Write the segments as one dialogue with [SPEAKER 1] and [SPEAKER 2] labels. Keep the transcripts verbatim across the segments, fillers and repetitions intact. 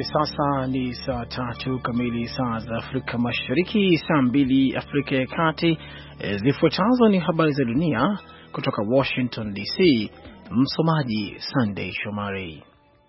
[SPEAKER 1] sasa ni saa tatu kamili saa za Afrika Mashariki, saa mbili Afrika ya Kati. E, zifuatazo ni habari za dunia kutoka Washington D C. Msomaji Sunday Shomari.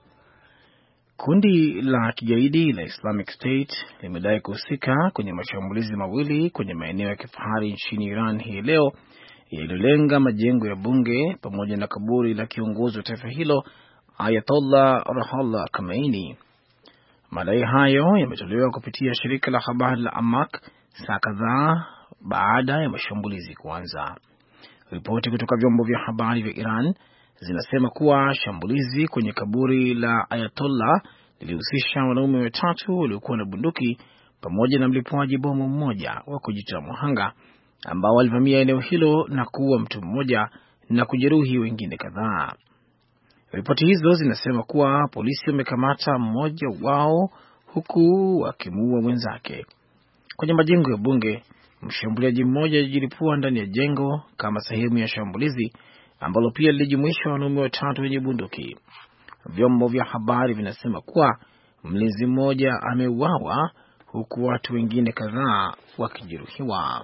[SPEAKER 1] Kundi la kigaidi la Islamic State limedai kuhusika kwenye mashambulizi mawili kwenye maeneo ya kifahari nchini Iran hii leo, yaliyolenga majengo ya bunge pamoja na kaburi la kiongozi wa taifa hilo Ayatollah Ruhollah Khomeini. Madai hayo yametolewa kupitia shirika la habari la Amaq saa kadhaa baada ya mashambulizi kuanza. Ripoti kutoka vyombo vya habari vya Iran zinasema kuwa shambulizi kwenye kaburi la Ayatollah lilihusisha wanaume watatu waliokuwa na bunduki pamoja na mlipuaji bomu mmoja wa kujitoa muhanga ambao walivamia eneo hilo na kuua mtu mmoja na kujeruhi wengine kadhaa. Ripoti hizo zinasema kuwa polisi wamekamata mmoja wao huku wakimuua mwenzake. Kwenye majengo ya bunge, mshambuliaji mmoja alijilipua ndani ya jengo kama sehemu ya shambulizi ambalo pia lilijumuisha wanaume watatu wenye bunduki. Vyombo vya habari vinasema kuwa mlinzi mmoja ameuawa huku watu wengine kadhaa wakijeruhiwa.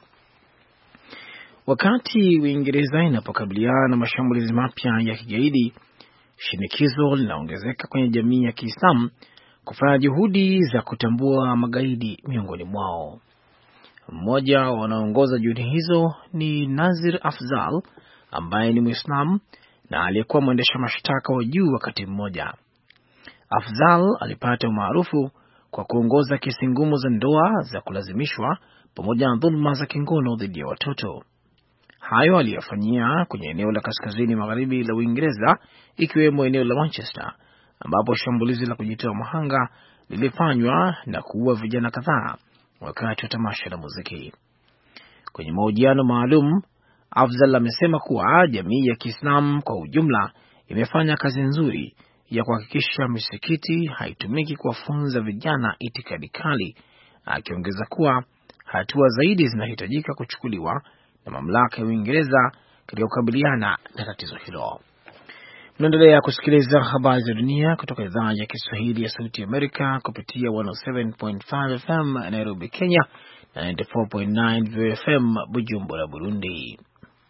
[SPEAKER 1] Wakati Uingereza inapokabiliana na mashambulizi mapya ya kigaidi, shinikizo linaongezeka kwenye jamii ya Kiislamu kufanya juhudi za kutambua magaidi miongoni mwao. Mmoja wa wanaongoza juhudi hizo ni Nazir Afzal ambaye ni Muislamu na aliyekuwa mwendesha mashtaka wa juu wakati mmoja. Afzal alipata umaarufu kwa kuongoza kesi ngumu za ndoa za kulazimishwa pamoja na dhuluma za kingono dhidi ya watoto. Hayo aliyofanyia kwenye eneo la kaskazini magharibi la Uingereza, ikiwemo eneo la Manchester ambapo shambulizi la kujitoa muhanga lilifanywa na kuua vijana kadhaa wakati wa tamasha la muziki. Kwenye mahojiano maalum, Afzal amesema kuwa jamii ya Kiislamu kwa ujumla imefanya kazi nzuri ya kuhakikisha misikiti haitumiki kuwafunza vijana itikadi kali, akiongeza kuwa hatua zaidi zinahitajika kuchukuliwa na mamlaka ya Uingereza katika kukabiliana na tatizo hilo. Mnaendelea kusikiliza habari za dunia kutoka idhaa ya Kiswahili ya Sauti ya Amerika kupitia one oh seven point five F M Nairobi, Kenya na ninety-four point nine V F M Bujumbura, Burundi.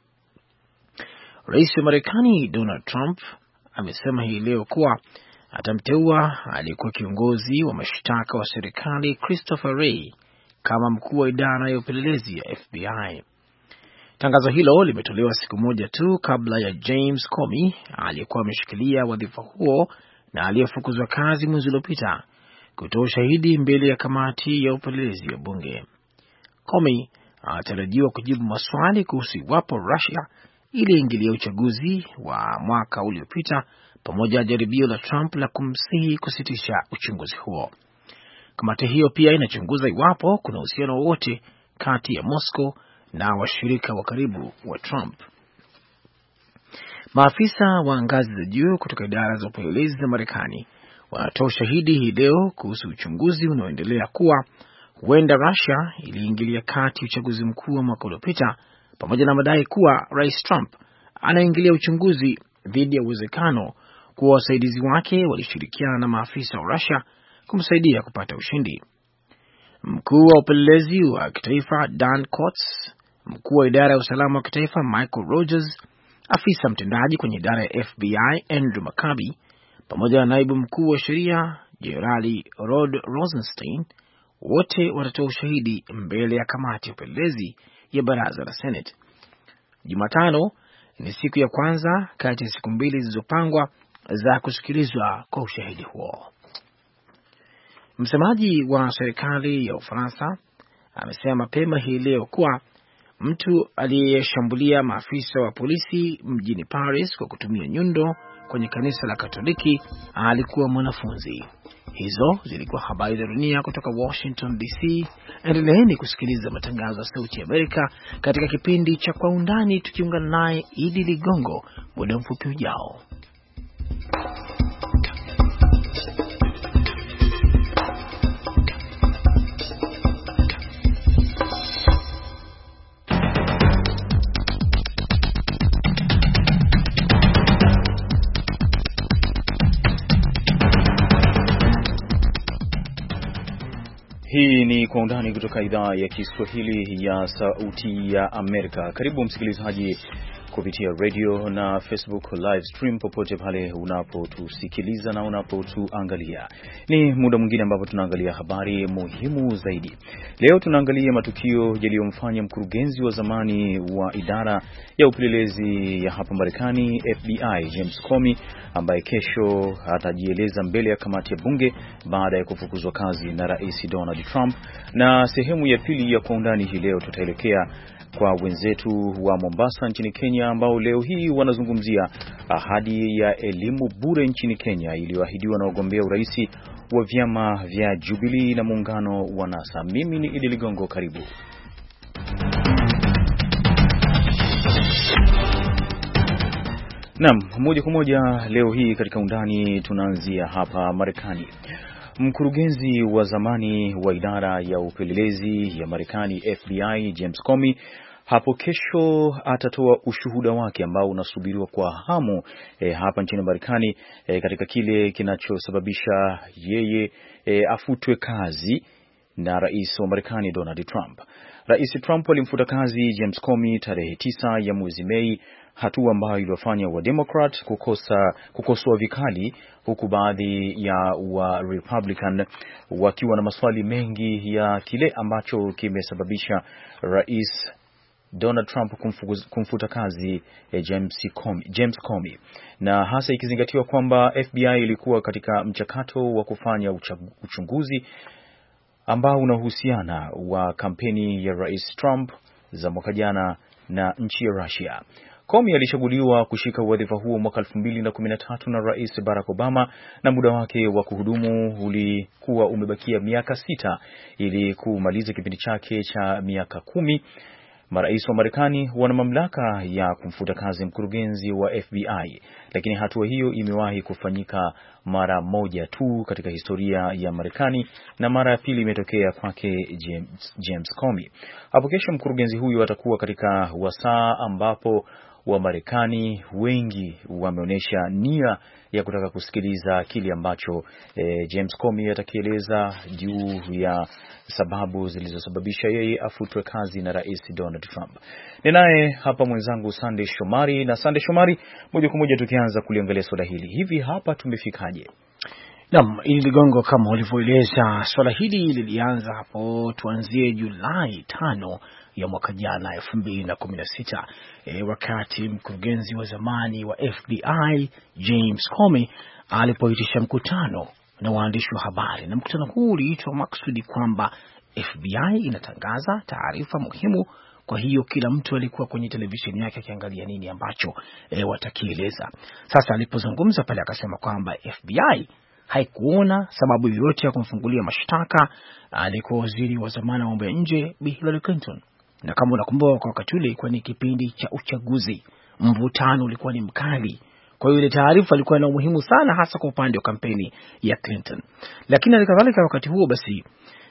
[SPEAKER 1] Rais wa Marekani Donald Trump amesema hii leo kuwa atamteua aliyekuwa kiongozi wa mashtaka wa serikali Christopher Wray kama mkuu wa idara ya upelelezi ya F B I. Tangazo hilo limetolewa siku moja tu kabla ya James Comey aliyekuwa ameshikilia wadhifa huo na aliyefukuzwa kazi mwezi uliopita kutoa ushahidi mbele ya kamati ya upelelezi ya bunge. Comey anatarajiwa kujibu maswali kuhusu iwapo Russia iliingilia uchaguzi wa mwaka uliopita pamoja na jaribio la Trump la kumsihi kusitisha uchunguzi huo. Kamati hiyo pia inachunguza iwapo kuna uhusiano wowote kati ya Moscow na washirika wa karibu wa Trump. Maafisa wa ngazi za juu kutoka idara za upelelezi za Marekani wanatoa ushahidi hii leo kuhusu uchunguzi unaoendelea kuwa huenda Russia iliingilia kati uchaguzi mkuu wa mwaka uliopita, pamoja na madai kuwa Rais Trump anaingilia uchunguzi dhidi ya uwezekano kuwa wasaidizi wake walishirikiana na maafisa wa Russia kumsaidia kupata ushindi. Mkuu wa upelelezi wa kitaifa Dan Coats, mkuu wa idara ya usalama wa kitaifa Michael Rogers, afisa mtendaji kwenye idara ya F B I Andrew McCabe, pamoja na naibu mkuu wa sheria Jenerali Rod Rosenstein, wote watatoa ushahidi mbele ya kamati ya upelelezi ya baraza la Senate. Jumatano ni siku ya kwanza kati ya siku mbili zilizopangwa za kusikilizwa kwa ushahidi huo. Msemaji wa serikali ya Ufaransa amesema mapema hii leo kuwa mtu aliyeshambulia maafisa wa polisi mjini Paris kwa kutumia nyundo kwenye kanisa la Katoliki alikuwa mwanafunzi. Hizo zilikuwa habari za dunia kutoka Washington D C. Endeleeni kusikiliza matangazo ya Sauti ya Amerika katika kipindi cha Kwa Undani, tukiungana naye Idi Ligongo muda mfupi ujao.
[SPEAKER 2] Hii ni Kwa Undani kutoka idhaa ya Kiswahili ya Sauti ya Amerika. Karibu msikilizaji kupitia radio na Facebook live stream popote pale unapotusikiliza na unapotuangalia. Ni muda mwingine ambapo tunaangalia habari muhimu zaidi. Leo tunaangalia matukio yaliyomfanya mkurugenzi wa zamani wa idara ya upelelezi ya hapa Marekani F B I James Comey, ambaye kesho atajieleza mbele ya kamati ya bunge baada ya kufukuzwa kazi na Rais Donald Trump. Na sehemu ya pili ya Kwa Undani hii leo tutaelekea kwa wenzetu wa Mombasa nchini Kenya, ambao leo hii wanazungumzia ahadi ya elimu bure nchini Kenya iliyoahidiwa na wagombea urais wa vyama vya Jubilee na muungano wa NASA. Mimi ni Idi Ligongo, karibu. Naam, moja kwa moja leo hii katika Undani tunaanzia hapa Marekani. Mkurugenzi wa zamani wa idara ya upelelezi ya Marekani F B I James Comey hapo kesho atatoa ushuhuda wake ambao unasubiriwa kwa hamu e, hapa nchini Marekani e, katika kile kinachosababisha yeye e, afutwe kazi na rais wa Marekani Donald Trump. Rais Trump alimfuta kazi James Comey tarehe tisa ya mwezi Mei, hatua ambayo iliwafanya wa Democrat kukosa kukosoa vikali, huku baadhi ya wa Republican wakiwa na maswali mengi ya kile ambacho kimesababisha rais Donald Trump kumfukuz, kumfuta kazi eh, James Comey, James Comey, na hasa ikizingatiwa kwamba F B I ilikuwa katika mchakato wa kufanya uchunguzi ambao unahusiana wa kampeni ya Rais Trump za mwaka jana na nchi ya Russia. Comey alichaguliwa kushika wadhifa huo mwaka elfu mbili na kumi na tatu na Rais Barack Obama, na muda wake wa kuhudumu ulikuwa umebakia miaka sita ili kumaliza kipindi chake cha miaka kumi. Marais wa Marekani wana mamlaka ya kumfuta kazi mkurugenzi wa F B I, lakini hatua hiyo imewahi kufanyika mara moja tu katika historia ya Marekani, na mara ya pili imetokea kwake James, James Comey. Hapo kesho mkurugenzi huyu atakuwa katika wasaa ambapo wa Marekani wengi wameonyesha nia ya kutaka kusikiliza kile ambacho eh, James Comey atakieleza juu ya sababu zilizosababisha yeye afutwe kazi na Rais Donald Trump. Ninaye hapa mwenzangu Sande Shomari, na Sande Shomari, moja kwa moja tukianza kuliangalia swala hili. Hivi hapa tumefikaje?
[SPEAKER 1] Naam, ili Ligongo, kama ulivyoeleza, swala hili lilianza hapo, tuanzie Julai tano ya mwaka jana elfu mbili na kumi na sita, e, wakati mkurugenzi wa zamani wa F B I James Comey alipoitisha mkutano na waandishi wa habari, na mkutano huu uliitwa maksudi kwamba F B I inatangaza taarifa muhimu. Kwa hiyo kila mtu alikuwa kwenye televisheni yake akiangalia nini ambacho e, watakieleza. Sasa alipozungumza pale akasema kwamba F B I haikuona sababu yoyote ya kumfungulia mashtaka alikuwa waziri wa zamani wa mambo ya nje Bi Hillary Clinton. Na kama unakumbuka, kwa wakati ule ilikuwa ni kipindi cha uchaguzi, mvutano ulikuwa ni mkali. Kwa hiyo ile taarifa ilikuwa na umuhimu sana, hasa kwa upande wa kampeni ya Clinton. Lakini alikadhalika wakati huo basi,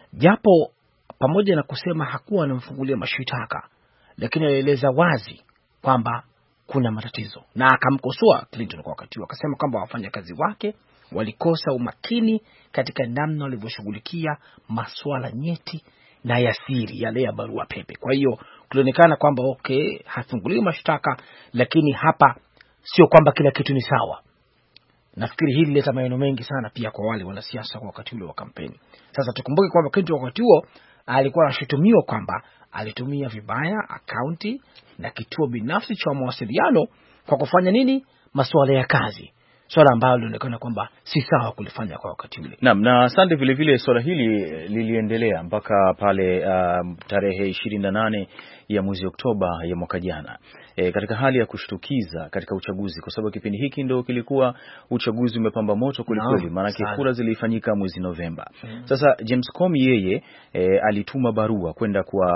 [SPEAKER 1] japo pamoja na kusema hakuwa anamfungulia mashtaka, lakini alieleza wazi kwamba kuna matatizo, na akamkosoa Clinton kwa wakati huo, akasema kwamba wafanyakazi wake walikosa umakini katika namna walivyoshughulikia masuala nyeti na ya siri yale ya barua pepe. Kwa hiyo kulionekana kwamba okay, hafunguliwi mashtaka, lakini hapa sio kwamba kila kitu ni sawa. Nafikiri hili leta maneno mengi sana pia kwa wale wanasiasa kwa wakati ule wa kampeni. Sasa tukumbuke kwamba Clinton wakati huo alikuwa anashutumiwa kwamba alitumia vibaya akaunti na kituo binafsi cha mawasiliano kwa kufanya nini? Masuala ya kazi. Swala ambalo lilionekana kwamba si sawa kulifanya kwa wakati ule.
[SPEAKER 2] Naam, na asante vile vile swala hili liliendelea mpaka pale uh, tarehe ishirini na nane ya mwezi Oktoba ya mwaka jana. E, katika hali ya kushtukiza katika uchaguzi, kwa sababu kipindi hiki ndio kilikuwa uchaguzi umepamba moto kweli, maana kura zilifanyika mwezi Novemba. Mm. Sasa James Comey yeye e, alituma barua kwenda kwa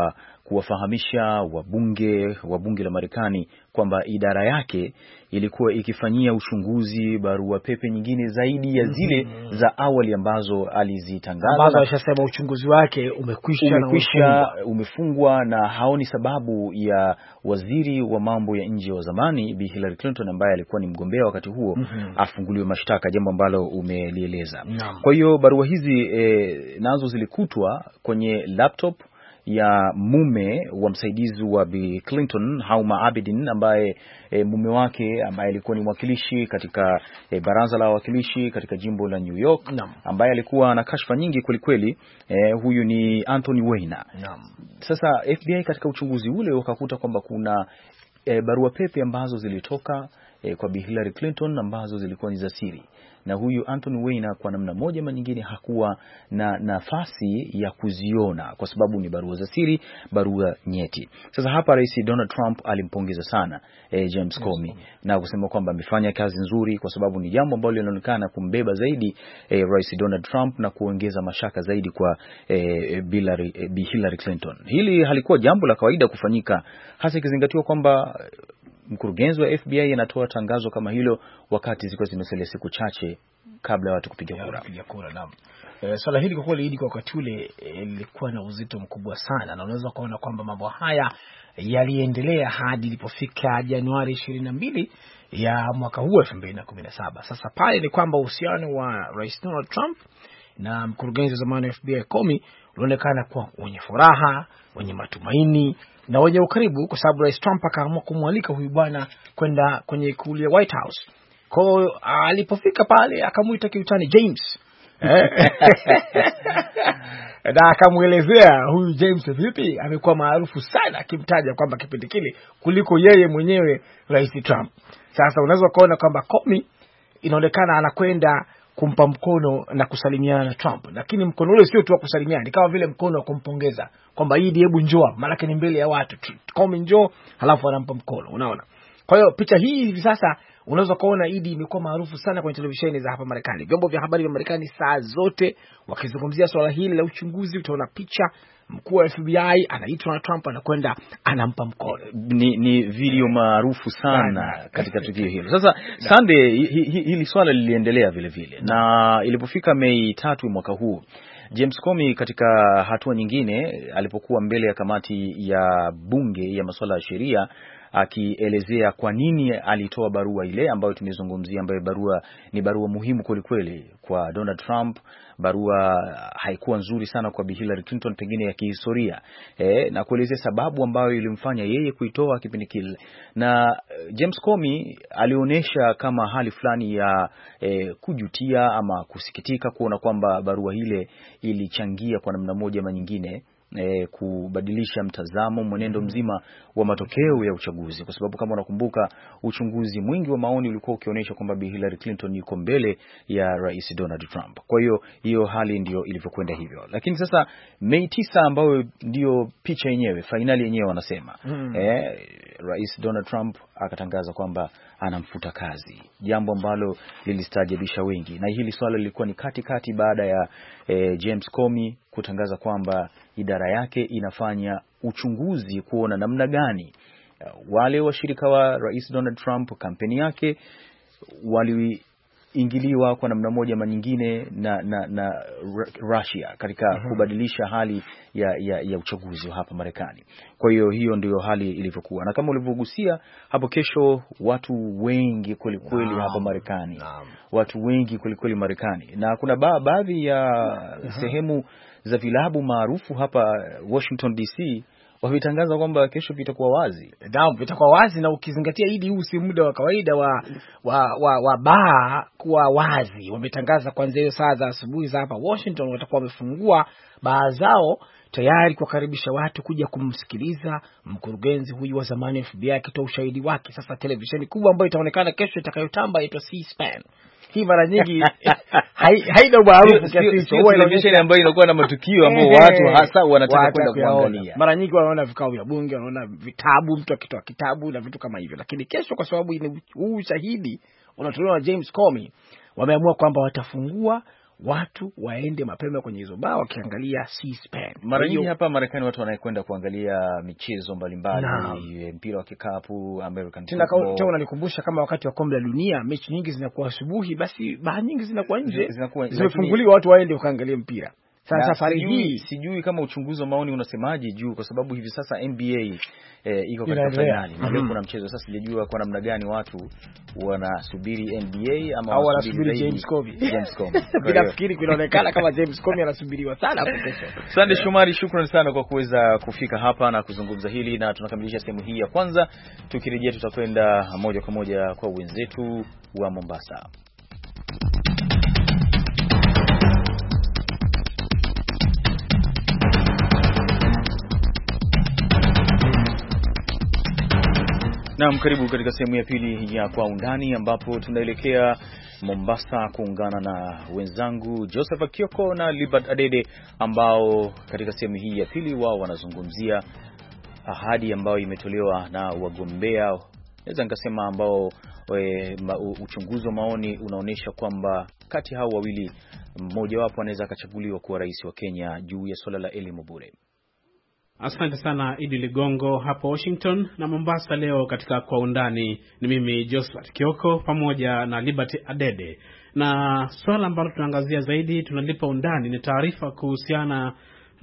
[SPEAKER 2] kuwafahamisha wabunge wa bunge la Marekani kwamba idara yake ilikuwa ikifanyia uchunguzi barua pepe nyingine zaidi ya zile mm-hmm. za awali ambazo alizitangaza,
[SPEAKER 1] ambazo alishasema uchunguzi wake umekwisha,
[SPEAKER 2] umekwisha na umefungwa, na haoni sababu ya waziri wa mambo ya nje wa zamani Bi Hillary Clinton ambaye alikuwa ni mgombea wakati huo mm-hmm. afunguliwe mashtaka, jambo ambalo umelieleza. No. Kwa hiyo barua hizi e, nazo zilikutwa kwenye laptop ya mume wa msaidizi wa Bi Clinton, Huma Abedin, ambaye e, mume wake ambaye alikuwa ni mwakilishi katika e, baraza la wawakilishi katika jimbo la New York, no. ambaye alikuwa na kashfa nyingi kwelikweli. E, huyu ni Anthony Weiner. No. Sasa F B I katika uchunguzi ule wakakuta kwamba kuna e, barua pepe ambazo zilitoka e, kwa Bi Hillary Clinton ambazo zilikuwa ni za siri, na huyu Anthony Weiner kwa namna moja ama nyingine hakuwa na nafasi ya kuziona kwa sababu ni barua za siri, barua nyeti. Sasa hapa Rais Donald Trump alimpongeza sana eh, James Comey yes, na kusema kwamba amefanya kazi nzuri, kwa sababu ni jambo ambalo linaonekana kumbeba zaidi eh, Rais Donald Trump na kuongeza mashaka zaidi kwa eh, Hillary, eh, Hillary Clinton. Hili halikuwa jambo la kawaida kufanyika, hasa ikizingatiwa kwamba mkurugenzi wa F B I anatoa tangazo kama hilo wakati zilikuwa zimesalia siku chache kabla ya watu kupiga kura. Kupiga kura naam.
[SPEAKER 1] E, swala hili kwa kweli kwa wakati ule lilikuwa e, na uzito mkubwa sana, na unaweza kuona kwamba mambo haya yaliendelea hadi ilipofika Januari ishirini na mbili ya mwaka huu elfu mbili na kumi na saba. Sasa pale ni kwamba uhusiano wa Rais Donald Trump na mkurugenzi wa zamani wa F B I Comey unaonekana kuwa wenye furaha, wenye matumaini na wenye ukaribu, kwa sababu Rais Trump akaamua kumwalika huyu bwana kwenda kwenye ikulu ya White House. Kwa hiyo alipofika pale akamuita kiutani James. Na akamuelezea huyu James vipi amekuwa maarufu sana, akimtaja kwamba kipindi kile kuliko yeye mwenyewe Rais Trump. Sasa unaweza kuona kwamba Comey inaonekana anakwenda kumpa mkono na kusalimiana na Trump, lakini mkono ule sio tu wa kusalimiana, ni kama vile mkono wa kumpongeza kwamba hii hebu njoo, maana ni mbele ya watu, Comey njoo, halafu anampa mkono, unaona. Kwa hiyo picha hii hivi sasa unaweza kuona Idi imekuwa maarufu sana kwenye televisheni za hapa Marekani. Vyombo vya habari vya Marekani saa zote wakizungumzia swala hili la uchunguzi, utaona picha mkuu wa F B I anaitwa na Trump anakwenda anampa mkono.
[SPEAKER 2] Ni, ni video maarufu sana katika tukio hilo. Sasa Sunday hi, hi, hili swala liliendelea vile vile, na ilipofika Mei tatu mwaka huu, James Comey katika hatua nyingine alipokuwa mbele ya kamati ya bunge ya masuala ya sheria akielezea kwa nini alitoa barua ile ambayo tumezungumzia, ambayo barua ni barua muhimu kweli kweli kwa Donald Trump, barua haikuwa nzuri sana kwa Bi Hillary Clinton, pengine ya kihistoria, e, na kuelezea sababu ambayo ilimfanya yeye kuitoa kipindi kile. Na James Comey alionyesha kama hali fulani ya e, kujutia ama kusikitika kuona kwamba barua ile ilichangia kwa namna moja ama nyingine E, kubadilisha mtazamo mwenendo mzima wa matokeo ya uchaguzi, kwa sababu kama unakumbuka uchunguzi mwingi wa maoni ulikuwa ukionyesha kwamba Bi Hillary Clinton yuko mbele ya Rais Donald Trump. Kwa hiyo hiyo hali ndio ilivyokwenda hivyo. Lakini sasa Mei tisa ambayo ndio picha yenyewe, finali yenyewe wanasema mm. e, Rais Donald Trump akatangaza kwamba anamfuta kazi, jambo ambalo lilistaajabisha wengi, na hili swala lilikuwa ni kati kati baada ya e, James Comey kutangaza kwamba idara yake inafanya uchunguzi kuona namna gani wale washirika wa Rais Donald Trump, kampeni yake, waliingiliwa kwa namna moja ama nyingine na na, na Russia katika uh-huh. kubadilisha hali ya, ya, ya uchaguzi hapa Marekani. Kwa hiyo hiyo ndio hali ilivyokuwa, na kama ulivyogusia hapo, kesho watu wengi kweli kweli hapa Marekani, watu wengi kweli kweli Marekani, na kuna ba, baadhi ya uh-huh. sehemu za vilabu maarufu hapa Washington D C wametangaza kwamba kesho vitakuwa wazi.
[SPEAKER 1] Ndio, vitakuwa wazi, na ukizingatia hili huu si muda wa kawaida wa wa wa, wa baa kuwa wazi. Wametangaza kwanza hiyo saa za asubuhi za hapa Washington watakuwa wamefungua baa zao tayari kukaribisha watu kuja kumsikiliza mkurugenzi huyu wa zamani F B I akitoa ushahidi wake. Sasa televisheni kubwa ambayo itaonekana kesho itakayotamba inaitwa C-SPAN. Hii mara nyingi haina maarufu kiasi hicho,
[SPEAKER 2] huwa televisheni ambayo inakuwa na matukio ambayo watu hasa wanataka kwenda kuangalia.
[SPEAKER 1] Mara nyingi wanaona vikao vya bunge, wanaona vitabu, mtu akitoa kitabu na vitu kama hivyo. Lakini kesho, kwa sababu huu ushahidi unatolewa na James Comey, wameamua kwamba watafungua watu waende mapema kwenye hizo baa wakiangalia C-SPAN.
[SPEAKER 2] Mara nyingi hapa Marekani watu wanakwenda kuangalia michezo mbalimbali, mpira wa kikapu, American football.
[SPEAKER 1] Tena unanikumbusha kama wakati wa kombe la dunia mechi nyingi zinakuwa asubuhi, basi baa nyingi zinakuwa nje, zimefunguliwa watu waende wakaangalia mpira. Sasa safari hii
[SPEAKER 2] sijui kama uchunguzi wa maoni unasemaje juu, kwa sababu hivi sasa N B A eh, iko katika finali na leo kuna mchezo. Sasa sijajua kwa namna gani watu wanasubiri N B A ama
[SPEAKER 1] au wanasubiri James Comey. James Comey bila fikiri kunaonekana kama James Comey anasubiriwa sana hapo kesho.
[SPEAKER 2] Sande Shomari, shukrani sana kwa kuweza kufika hapa na kuzungumza hili, na tunakamilisha sehemu hii ya kwanza. Tukirejea tutakwenda moja kwa moja kwa wenzetu wa Mombasa. Naam, karibu katika sehemu ya pili ya Kwa Undani, ambapo tunaelekea Mombasa kuungana na wenzangu Joseph Kioko na Libert Adede, ambao katika sehemu hii ya pili wao wanazungumzia ahadi ambayo imetolewa na wagombea, naweza nikasema ambao we, ma, uchunguzi wa maoni unaonyesha kwamba kati hao wawili mmoja wapo anaweza akachaguliwa kuwa rais wa Kenya juu ya swala la elimu bure.
[SPEAKER 3] Asante sana Idi Ligongo hapo Washington. Na Mombasa leo katika Kwa Undani ni mimi Joseph Kioko pamoja na Liberty Adede, na swala ambalo tunaangazia zaidi tunalipa undani ni taarifa kuhusiana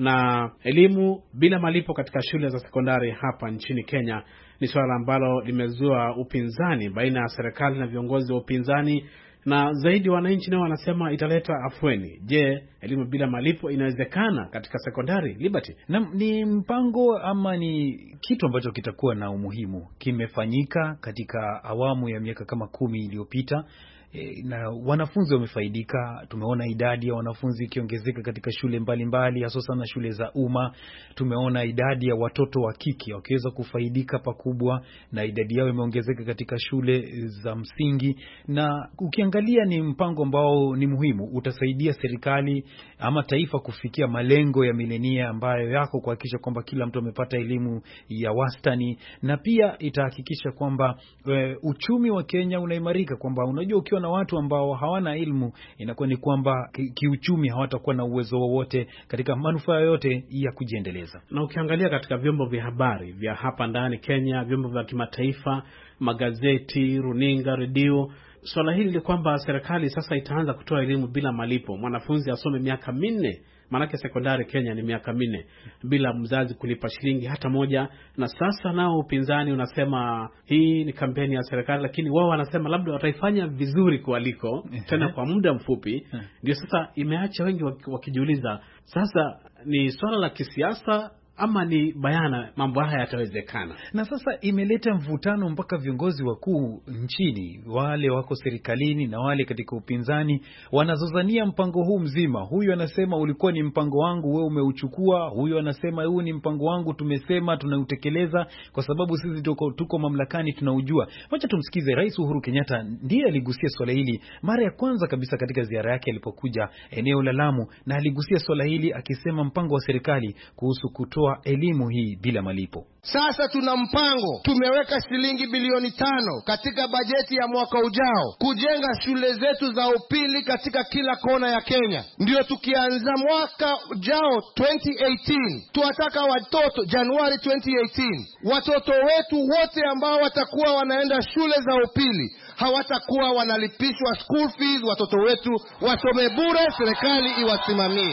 [SPEAKER 3] na elimu bila malipo katika shule za sekondari hapa nchini Kenya. Ni swala ambalo limezua upinzani baina ya serikali na viongozi wa upinzani, na zaidi wananchi nao wanasema italeta afueni. Je, elimu bila malipo inawezekana katika sekondari, Liberty?
[SPEAKER 4] Na ni mpango ama ni kitu ambacho kitakuwa na umuhimu, kimefanyika katika awamu ya miaka kama kumi iliyopita. E, na wanafunzi wamefaidika. Tumeona idadi ya wanafunzi ikiongezeka katika shule mbalimbali, hasa sana shule za umma. Tumeona idadi ya watoto wa kike wakiweza kufaidika pakubwa, na idadi yao imeongezeka katika shule za msingi. Na ukiangalia ni mpango ambao ni muhimu, utasaidia serikali ama taifa kufikia malengo ya milenia ambayo yako kuhakikisha kwamba kila mtu amepata elimu ya wastani, na pia itahakikisha kwamba e, uchumi wa Kenya unaimarika, kwamba unajua ukiwa na watu ambao hawana elimu inakuwa ni kwamba kiuchumi hawatakuwa na uwezo wowote katika manufaa yote ya kujiendeleza.
[SPEAKER 3] Na ukiangalia katika vyombo vya habari vya hapa ndani Kenya, vyombo vya kimataifa, magazeti, runinga, redio, swala hili ni kwamba serikali sasa itaanza kutoa elimu bila malipo. Mwanafunzi asome miaka minne, manake sekondari Kenya ni miaka minne, bila mzazi kulipa shilingi hata moja. Na sasa nao upinzani unasema hii ni kampeni ya serikali, lakini wao wanasema labda wataifanya vizuri kualiko, tena kwa muda mfupi. Ndio sasa imeacha wengi wakijiuliza, sasa ni swala la kisiasa ama ni bayana mambo haya yatawezekana?
[SPEAKER 4] Na sasa imeleta mvutano mpaka viongozi wakuu nchini, wale wako serikalini na wale katika upinzani, wanazozania mpango huu mzima. Huyu anasema ulikuwa ni mpango wangu, wewe umeuchukua. Huyu anasema huu ni mpango wangu, tumesema tunautekeleza kwa sababu sisi tuko, tuko mamlakani, tunaujua. Wacha tumsikize Rais Uhuru Kenyatta, ndiye aligusia swala hili mara ya kwanza kabisa katika ziara yake alipokuja eneo la Lamu, na aligusia swala hili akisema mpango wa serikali kuhusu kutoa elimu hii bila malipo.
[SPEAKER 5] Sasa tuna mpango, tumeweka shilingi bilioni tano katika bajeti ya mwaka ujao kujenga shule zetu za upili katika kila kona ya Kenya. Ndio tukianza mwaka ujao twenty eighteen, tuwataka watoto Januari twenty eighteen, watoto wetu wote ambao watakuwa wanaenda shule za upili hawatakuwa wanalipishwa school fees. Watoto wetu wasome bure, serikali iwasimamie.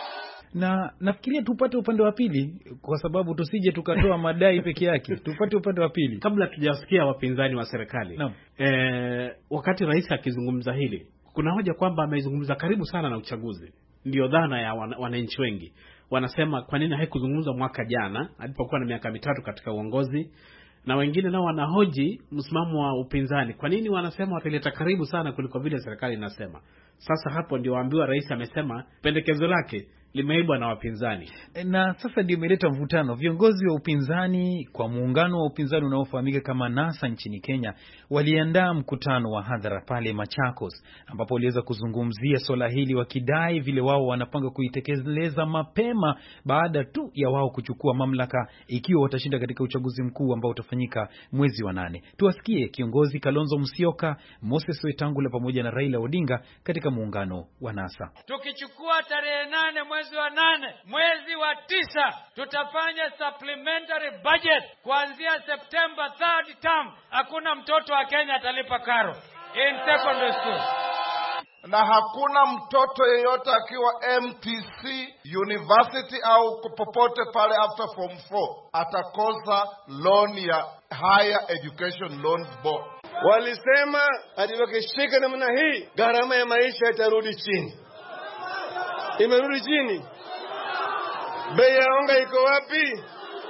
[SPEAKER 4] Na nafikiria tupate upande wa pili, kwa sababu tusije tukatoa madai peke yake. Tupate upande wa pili
[SPEAKER 3] kabla tujasikia wapinzani wa serikali.
[SPEAKER 4] No.
[SPEAKER 3] E, wakati rais akizungumza hili, kuna hoja kwamba amezungumza karibu sana na uchaguzi. Ndio dhana ya wananchi wengi. Wanasema kwa nini haikuzungumza mwaka jana alipokuwa na miaka mitatu katika uongozi? Na wengine nao wanahoji msimamo wa upinzani. Kwa nini wanasema wataleta karibu sana kuliko vile serikali inasema? Sasa hapo ndio waambiwa rais amesema pendekezo lake limeibwa na wapinzani.
[SPEAKER 4] Na sasa ndio imeleta mvutano. Viongozi wa upinzani kwa muungano wa upinzani unaofahamika kama NASA nchini Kenya waliandaa mkutano wa hadhara pale Machakos, ambapo waliweza kuzungumzia swala hili wakidai vile wao wanapanga kuitekeleza mapema baada tu ya wao kuchukua mamlaka, ikiwa watashinda katika uchaguzi mkuu ambao utafanyika mwezi wa nane. Tuwasikie kiongozi Kalonzo Musyoka, Moses Wetangula pamoja na Raila Odinga katika muungano wa NASA.
[SPEAKER 6] Tukichukua tarehe nane mwezi wa nane, mwezi wa tisa tutafanya supplementary budget kuanzia September third term. Hakuna mtoto wa Kenya atalipa karo in secondary school.
[SPEAKER 7] Na hakuna mtoto yeyote akiwa M T C university au popote pale after form four atakosa loan ya Higher Education Loans Board.
[SPEAKER 8] Walisema hadi wakishika namna hii gharama ya maisha itarudi chini. Imerudi chini. Bei ya unga iko wapi?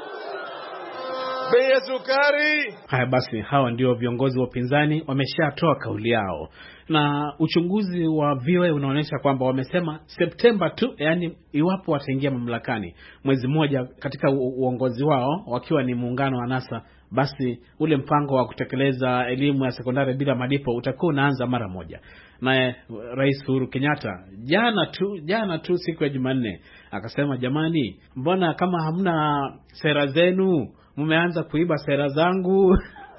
[SPEAKER 8] Bei ya sukari?
[SPEAKER 3] Haya basi, hawa ndio viongozi wa upinzani wameshatoa kauli yao. Na uchunguzi wa V O A unaonyesha kwamba wamesema Septemba tu, yani iwapo wataingia mamlakani mwezi mmoja katika uongozi wao wakiwa ni muungano wa NASA, basi ule mpango wa kutekeleza elimu ya sekondari bila malipo utakuwa unaanza mara moja. Na Rais Uhuru Kenyatta jana tu jana tu siku ya Jumanne akasema, jamani, mbona kama hamna sera zenu mmeanza kuiba sera zangu?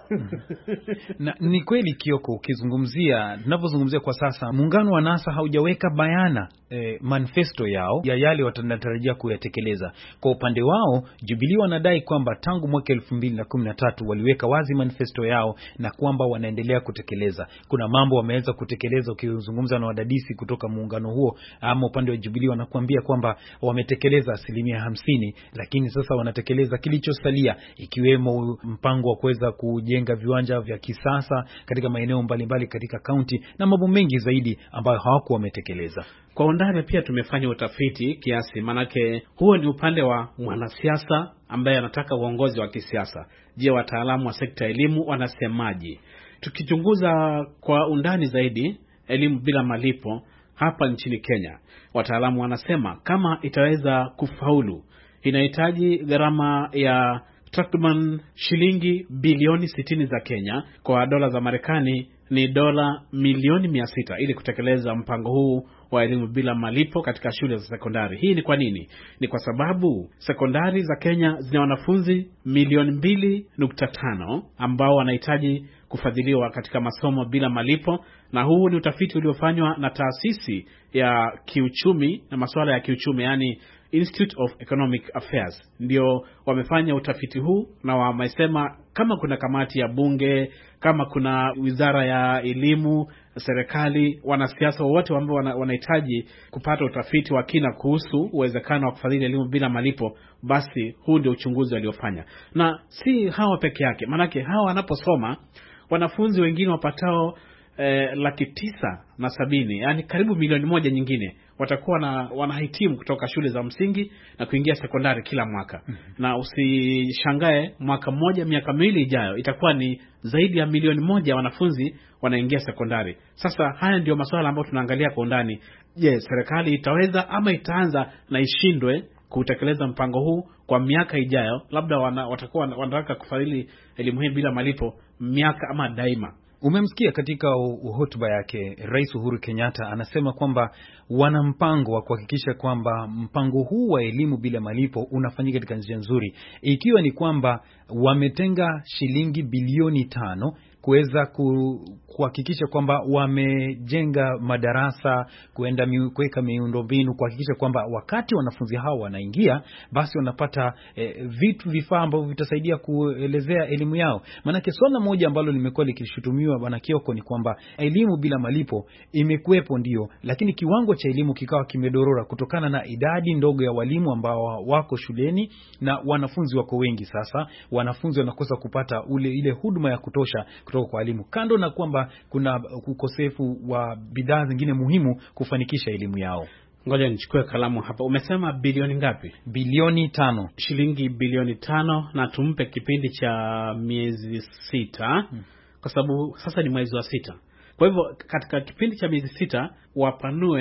[SPEAKER 4] Na ni kweli Kioko, ukizungumzia tunapozungumzia kwa sasa muungano wa NASA haujaweka bayana eh, manifesto yao ya yale wanatarajia kuyatekeleza. Kwa upande wao Jubilee wanadai kwamba tangu mwaka elfu mbili na kumi na tatu waliweka wazi manifesto yao na kwamba wanaendelea kutekeleza. Kuna mambo wameweza kutekeleza. Ukizungumza na wadadisi kutoka muungano huo ama upande wa Jubilee wanakuambia kwamba wametekeleza asilimia hamsini, lakini sasa wanatekeleza kilichosalia, ikiwemo mpango wa kuweza kujenga viwanja vya kisasa katika maeneo mbalimbali katika kaunti na mambo mengi zaidi ambayo hawakuwa wametekeleza.
[SPEAKER 3] Kwa undani pia tumefanya utafiti kiasi, manake huo ni upande wa mwanasiasa ambaye anataka uongozi wa kisiasa. Je, wataalamu wa sekta ya elimu wanasemaje? Tukichunguza kwa undani zaidi elimu bila malipo hapa nchini Kenya, wataalamu wanasema kama itaweza kufaulu inahitaji gharama ya takriban shilingi bilioni sitini za Kenya, kwa dola za Marekani ni dola milioni mia sita ili kutekeleza mpango huu wa elimu bila malipo katika shule za sekondari. Hii ni kwa nini? Ni kwa sababu sekondari za Kenya zina wanafunzi milioni mbili nukta tano ambao wanahitaji kufadhiliwa katika masomo bila malipo, na huu ni utafiti uliofanywa na taasisi ya kiuchumi na masuala ya kiuchumi, yani Institute of Economic Affairs. Ndio wamefanya utafiti huu na wamesema kama kuna kamati ya bunge, kama kuna wizara ya elimu, serikali, wanasiasa wote ambao wanahitaji kupata utafiti wa kina kuhusu uwezekano wa kufadhili elimu bila malipo, basi huu ndio uchunguzi waliofanya. Na si hawa peke yake, manake hawa wanaposoma wanafunzi wengine wapatao eh, laki tisa na sabini, yani karibu milioni moja nyingine watakuwa na wanahitimu kutoka shule za msingi na kuingia sekondari kila mwaka. Mm-hmm. Na usishangae mwaka mmoja miaka miwili ijayo itakuwa ni zaidi ya milioni moja wanafunzi wanaingia sekondari. Sasa haya ndio masuala ambayo tunaangalia kwa undani. Je, serikali itaweza ama itaanza na ishindwe kutekeleza mpango huu kwa miaka ijayo? Labda wana, watakuwa wanataka kufadhili elimu hii bila malipo miaka ama daima.
[SPEAKER 4] Umemsikia katika hotuba yake Rais Uhuru Kenyatta anasema kwamba wana mpango wa kuhakikisha kwamba mpango huu wa elimu bila malipo unafanyika katika njia nzuri, ikiwa ni kwamba wametenga shilingi bilioni tano kuweza kuhakikisha kwamba wamejenga madarasa, kuenda kuweka miundombinu, kuhakikisha kwamba wakati wanafunzi hao wanaingia basi wanapata eh, vitu vifaa ambavyo vitasaidia kuelezea elimu yao. Maana swala moja ambalo limekuwa likishutumiwa Bwana Kioko ni kwamba elimu bila malipo imekuwepo ndio, lakini kiwango cha elimu kikawa kimedorora kutokana na idadi ndogo ya walimu ambao wako shuleni na wanafunzi wako wengi. Sasa wanafunzi wanakosa kupata ule ile huduma ya kutosha kutoka kwa walimu, kando na kwamba kuna ukosefu wa bidhaa zingine muhimu kufanikisha elimu yao.
[SPEAKER 3] Ngoja nichukue kalamu hapa. Umesema bilioni ngapi?
[SPEAKER 4] Bilioni tano.
[SPEAKER 3] Shilingi bilioni tano, na tumpe kipindi cha miezi sita. Hmm. Kwa sababu sasa ni mwezi wa sita. Kwa hivyo katika kipindi cha miezi sita wapanue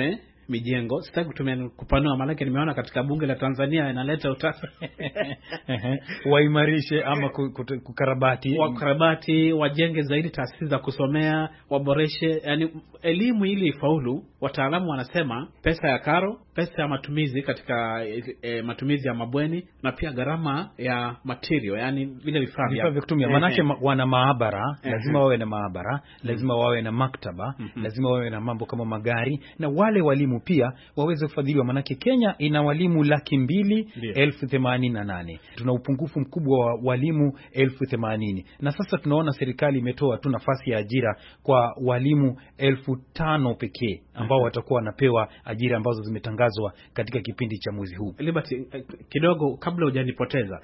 [SPEAKER 3] mijengo. Sitaki kutumia kupanua, maana nimeona katika bunge la Tanzania inaleta utata.
[SPEAKER 4] Waimarishe ama kukarabati,
[SPEAKER 3] wakarabati, wajenge zaidi taasisi za kusomea, waboreshe yani elimu ili ifaulu. Wataalamu wanasema pesa ya karo, pesa ya matumizi katika e, matumizi ya mabweni, na pia gharama ya material, yani vile vifaa
[SPEAKER 4] vya kutumia. Manake ma, wana maabara, lazima wawe na maabara, lazima wawe na maktaba, mm -hmm. lazima wawe na mambo kama magari, na wale walimu pia waweze kufadhiliwa. Manake Kenya ina walimu laki mbili elfu themanini na nane. Tuna upungufu mkubwa wa walimu elfu themanini. Na sasa tunaona serikali imetoa tu nafasi ya ajira kwa walimu elfu tano pekee ambao watakuwa wanapewa ajira ambazo zimetangazwa katika kipindi cha mwezi huu.
[SPEAKER 3] Liberty, kidogo kabla hujanipoteza.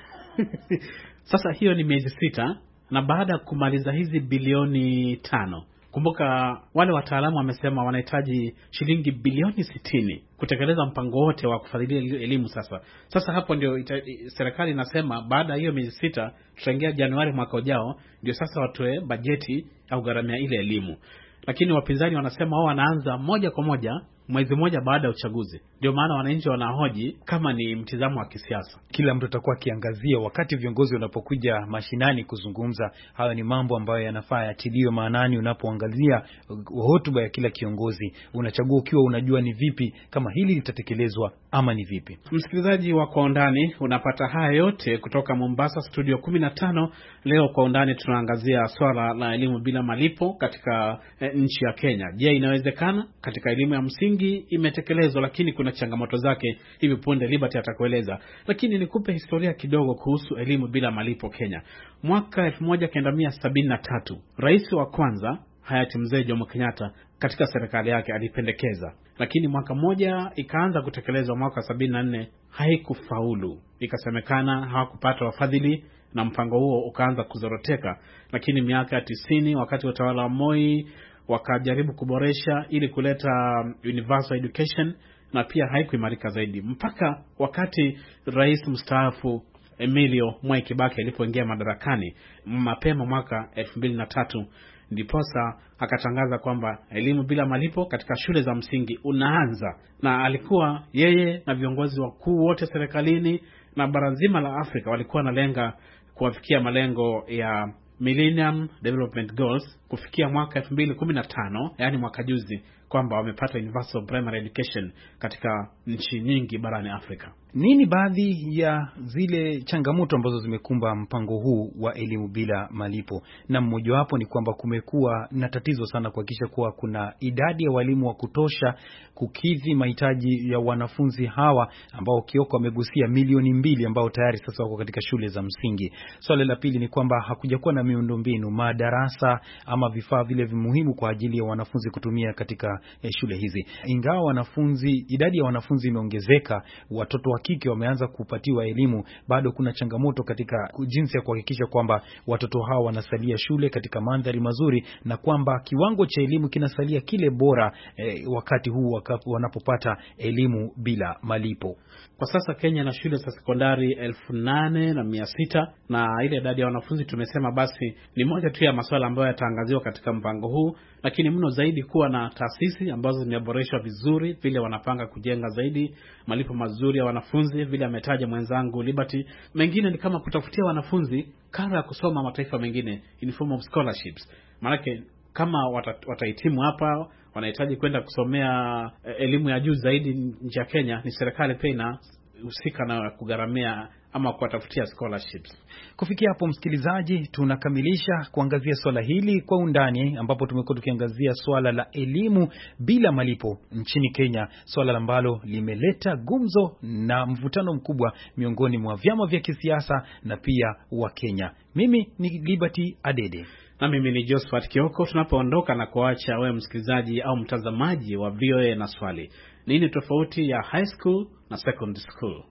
[SPEAKER 3] Sasa hiyo ni miezi sita, na baada ya kumaliza hizi bilioni tano, kumbuka wale wataalamu wamesema wanahitaji shilingi bilioni sitini kutekeleza mpango wote wa kufadhilia elimu. Sasa sasa hapo ndio ita, serikali inasema baada ya hiyo miezi sita, tutaingia Januari mwaka ujao, ndio sasa watoe bajeti au gharamia ile elimu. Lakini wapinzani wanasema wao wanaanza moja kwa moja mwezi mmoja baada ya uchaguzi. Ndio maana wananchi wanahoji kama ni mtizamo wa kisiasa.
[SPEAKER 4] Kila mtu atakuwa akiangazia wakati viongozi wanapokuja mashinani kuzungumza. Hayo ni mambo ambayo yanafaa yatiliwe maanani. Unapoangazia hotuba ya kila kiongozi, unachagua ukiwa unajua ni vipi kama hili litatekelezwa ama ni vipi.
[SPEAKER 3] Msikilizaji wa Kwa Undani, unapata haya yote kutoka Mombasa studio kumi na tano. Leo Kwa Undani tunaangazia swala la elimu bila malipo katika eh, nchi ya Kenya. Je, inawezekana? Katika elimu ya msingi imetekelezwa, lakini kuna changamoto zake. Hivi punde Liberty atakueleza. Lakini nikupe historia kidogo kuhusu elimu bila malipo Kenya. Mwaka elfu moja kenda mia sabini na tatu, rais wa kwanza hayati Mzee Jomo Kenyatta katika serikali yake alipendekeza, lakini mwaka mmoja ikaanza kutekelezwa mwaka sabini na nne, haikufaulu. Ikasemekana hawakupata wafadhili na mpango huo ukaanza kuzoroteka. Lakini miaka ya tisini, wakati wa utawala wa Moi, wakajaribu kuboresha ili kuleta universal education, na pia haikuimarika zaidi mpaka wakati rais mstaafu Emilio Mwai Kibaki alipoingia madarakani mapema mwaka elfu mbili na tatu, ndiposa akatangaza kwamba elimu bila malipo katika shule za msingi unaanza. Na alikuwa yeye na viongozi wakuu wote serikalini na bara zima la Afrika walikuwa wanalenga kuwafikia malengo ya Millennium Development Goals kufikia mwaka elfu mbili kumi na tano, yani mwaka juzi, kwamba wamepata universal primary education katika nchi nyingi barani Afrika.
[SPEAKER 4] Nini baadhi ya zile changamoto ambazo zimekumba mpango huu wa elimu bila malipo? Na mmoja wapo ni kwamba kumekuwa na tatizo sana kuhakikisha kuwa kuna idadi ya walimu wa kutosha kukidhi mahitaji ya wanafunzi hawa ambao Kioko amegusia milioni mbili ambao tayari sasa wako katika shule za msingi. Swali la pili ni kwamba hakujakuwa na miundombinu, madarasa ama vifaa vile muhimu kwa ajili ya wanafunzi kutumia katika eh, shule hizi. Ingawa wanafunzi, idadi ya wanafunzi imeongezeka, watoto wa kike wameanza kupatiwa elimu, bado kuna changamoto katika jinsi ya kuhakikisha kwamba watoto hao wanasalia shule katika mandhari mazuri, na kwamba kiwango cha elimu kinasalia kile bora eh, wakati huu wanapopata elimu bila malipo.
[SPEAKER 3] Kwa sasa Kenya na shule za sekondari elfu nane na mia sita, na ile idadi ya wanafunzi tumesema basi ni moja tu ya masuala ambayo yataangaziwa katika mpango huu. Lakini mno zaidi kuwa na taasisi ambazo zimeboreshwa vizuri, vile wanapanga kujenga zaidi, malipo mazuri ya wanafunzi vile ametaja mwenzangu Liberty. Mengine ni kama kutafutia wanafunzi karo ya kusoma mataifa mengine in form of scholarships. Maanake kama watahitimu hapa wanahitaji kwenda kusomea elimu ya juu zaidi nje ya Kenya, ni serikali pia inahusika na kugharamia ama kuwatafutia scholarships.
[SPEAKER 4] Kufikia hapo, msikilizaji, tunakamilisha kuangazia swala hili kwa undani, ambapo tumekuwa tukiangazia swala la elimu bila malipo nchini Kenya, swala ambalo limeleta gumzo na mvutano mkubwa miongoni mwa vyama vya kisiasa na pia wa Kenya. Mimi ni Liberty Adede
[SPEAKER 3] na mimi ni Josephat Kioko. Tunapoondoka na kuacha wewe msikilizaji au mtazamaji wa V O A na swali, nini tofauti ya high school na secondary school?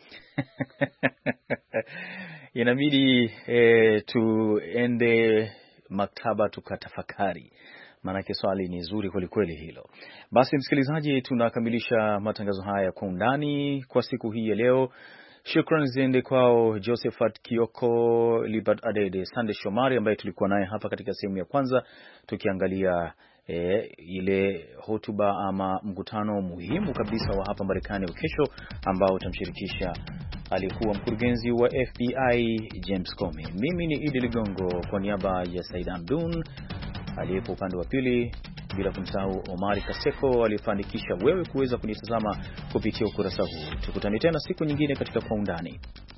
[SPEAKER 2] Inabidi e, tuende maktaba tukatafakari, maanake swali ni zuri kweli kweli hilo. Basi msikilizaji, tunakamilisha matangazo haya kwa undani kwa siku hii ya leo. Shukrani ziende kwao Josephat Kioko, Libert Adede, Sande Shomari ambaye tulikuwa naye hapa katika sehemu ya kwanza tukiangalia e, ile hotuba ama mkutano muhimu kabisa wa hapa Marekani wa kesho ambao utamshirikisha alikuwa mkurugenzi wa F B I James Comey. Mimi ni Idi Ligongo kwa niaba ya Said Amdun aliyepo upande wa pili, bila kumsahau Omari Kaseko aliyefanikisha wewe kuweza kunitazama kupitia ukurasa huu. Tukutane tena siku nyingine katika Kwa Undani.